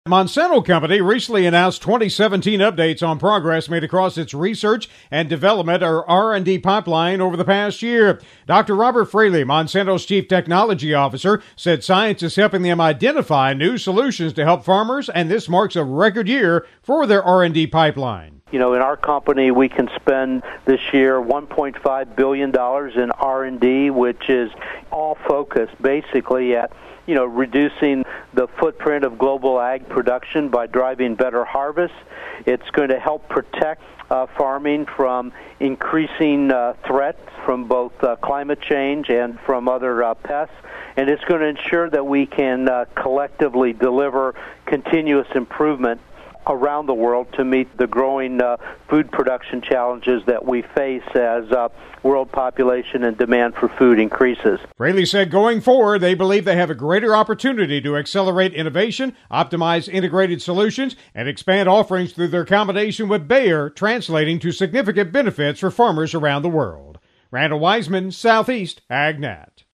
Monsanto Company recently announced 2017 updates on progress made across its research and development, or R&D pipeline, over the past year. Dr. Robert Fraley, Monsanto's Chief Technology Officer, said science is helping them identify new solutions to help farmers, and this marks a record year for their R&D pipeline. In our company, we can spend this year $1.5 billion in R&D, which is all focused basically at reducing the footprint of global ag production by driving better harvests. It's going to help protect farming from increasing threats from both climate change and from other pests. And it's going to ensure that we can collectively deliver continuous improvement around the world to meet the growing food production challenges that we face as world population and demand for food increases. Fraley said going forward, they believe they have a greater opportunity to accelerate innovation, optimize integrated solutions, and expand offerings through their combination with Bayer, translating to significant benefits for farmers around the world. Randall Wiseman, Southeast AgNet.